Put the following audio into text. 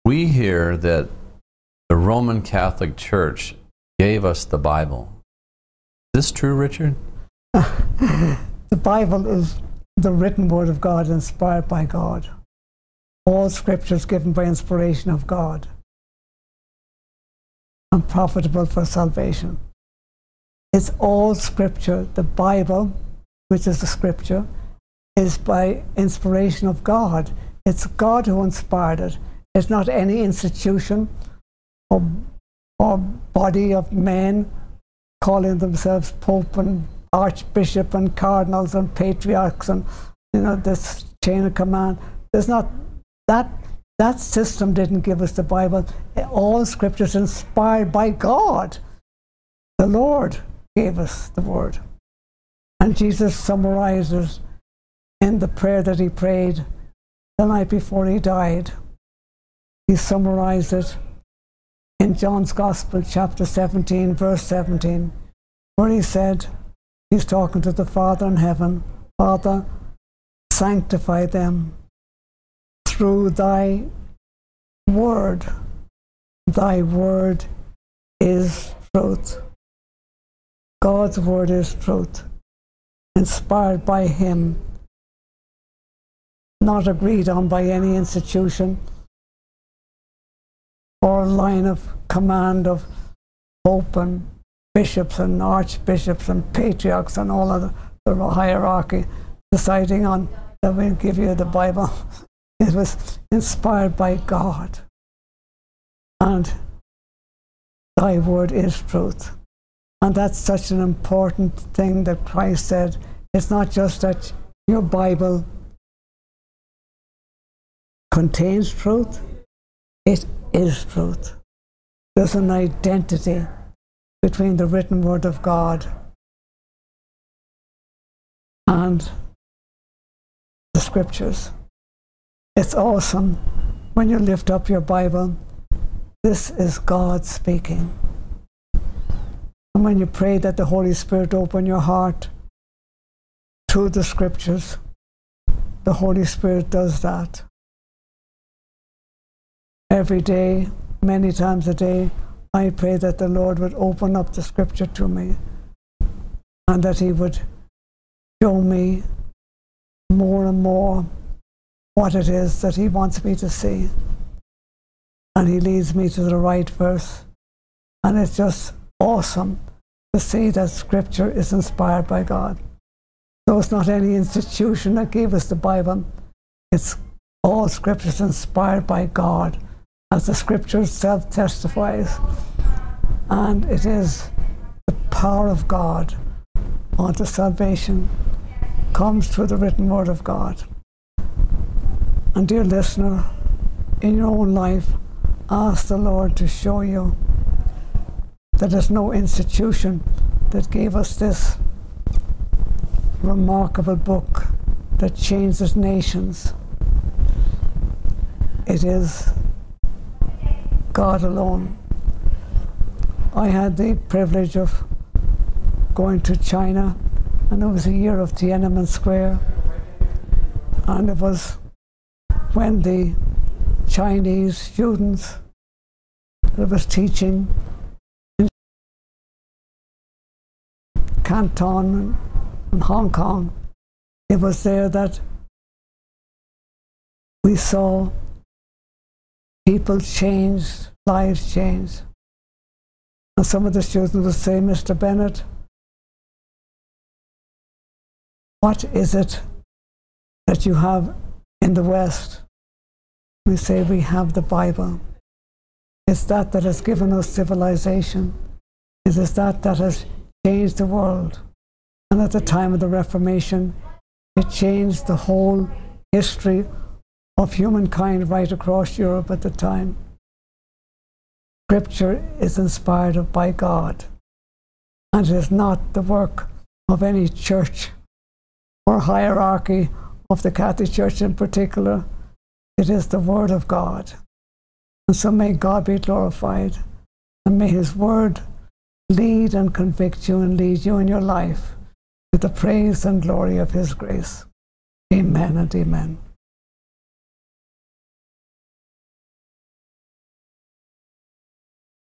We hear that the Roman Catholic Church gave us the Bible. Is this true, Richard? The Bible is the written word of God, inspired by God. All scripture is given by inspiration of God and profitable for salvation. It's all scripture. The Bible, which is the scripture, is by inspiration of God. It's God who inspired it. It's not any institution or body of men calling themselves Pope and Archbishop and Cardinals and Patriarchs and, you know, this chain of command. There's not that system didn't give us the Bible. All scripture is inspired by God. The Lord gave us the word. And Jesus summarizes in the prayer that he prayed the night before he died. He summarized it in John's Gospel, chapter 17, verse 17, where he said, he's talking to the Father in heaven, Father, sanctify them through thy word. Thy word is truth. God's word is truth, inspired by him, not agreed on by any institution or line of command of Pope and bishops and archbishops and patriarchs and all of the hierarchy deciding on that we'll give you the Bible. It was inspired by God. And thy word is truth. And that's such an important thing that Christ said. It's not just that your Bible contains truth, it is truth. There's an identity between the written word of God and the scriptures. It's awesome when you lift up your Bible. This is God speaking. And when you pray that the Holy Spirit open your heart to the scriptures, the Holy Spirit does that. Every day, many times a day, I pray that the Lord would open up the scripture to me and that he would show me more and more what it is that he wants me to see. And he leads me to the right verse. And it's just awesome to see that scripture is inspired by God. So it's not any institution that gave us the Bible. It's all scripture is inspired by God, as the scripture itself testifies. And it is the power of God unto salvation comes through the written word of God. And dear listener, in your own life, ask the Lord to show you that there's no institution that gave us this remarkable book that changes nations. It is God alone. I had the privilege of going to China, and it was a year of Tiananmen Square, and it was when the Chinese students that was teaching in Canton and Hong Kong, it was there that we saw people changed, lives changed. And some of the students would say, Mr. Bennett, what is it that you have in the West? We say we have the Bible. It's that that has given us civilization. It is that that has changed the world. And at the time of the Reformation, it changed the whole history of humankind right across Europe at the time. Scripture is inspired by God, and it is not the work of any church or hierarchy of the Catholic Church in particular. It is the Word of God. And so may God be glorified, and may his Word lead and convict you and lead you in your life to the praise and glory of his grace. Amen and amen.